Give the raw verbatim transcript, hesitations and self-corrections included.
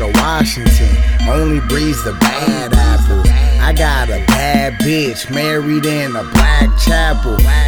of Washington, only breeds the bad apples. I got a bad bitch married in a black chapel.